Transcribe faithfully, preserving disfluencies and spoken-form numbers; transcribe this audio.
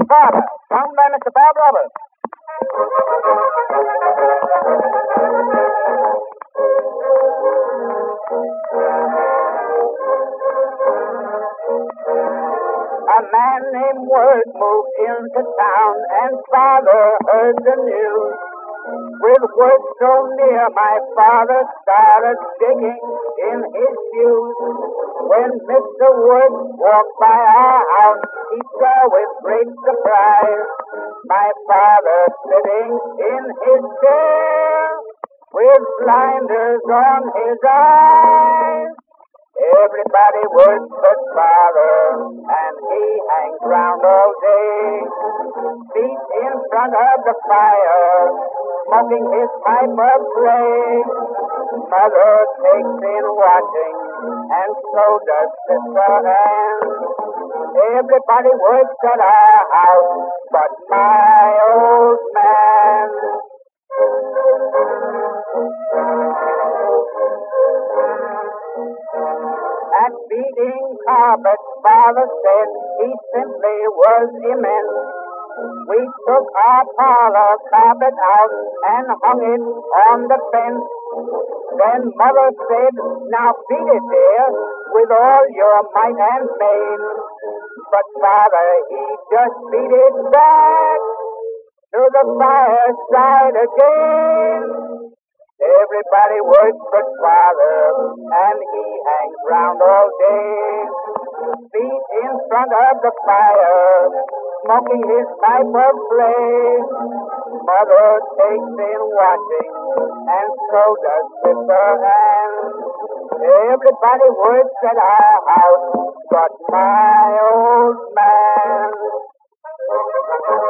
Father, sung by Mister Bob Roberts. A man named Word moved into town, and Father heard the news. With Word so near, my father started digging in his shoes. When Mister Word walked by our house, he saw with great surprise my father sitting in his chair with blinders on his eyes. Everybody worships Father, and he hangs round all day, feet in front of the fire, smoking his pipe of clay. Mother takes in watching, and so does Sister Ann. Everybody works at our house, but my old man. At beating carpet, Father said he simply was immense. We took our parlor carpet out and hung it on the fence. Then Mother said, now beat it, dear, with all your might and main. But Father, he just beat it back to the fireside again. Everybody works but Father, and he hangs round all day, feet in front of the fire, smoking his pipe of clay. Mother takes in watching, and so does Sister Ann. Everybody works at our house but my old man.